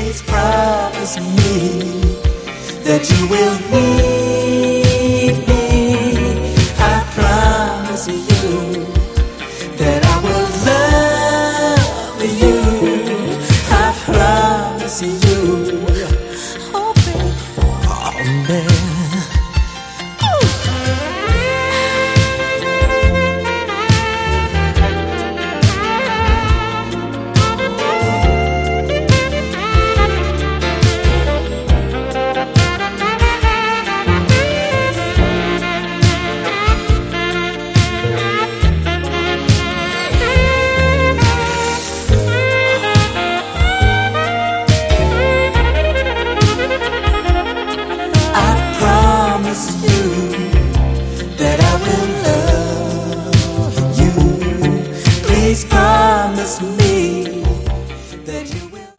Please promise me that you will leave me. I promise you that I will love you. I promise you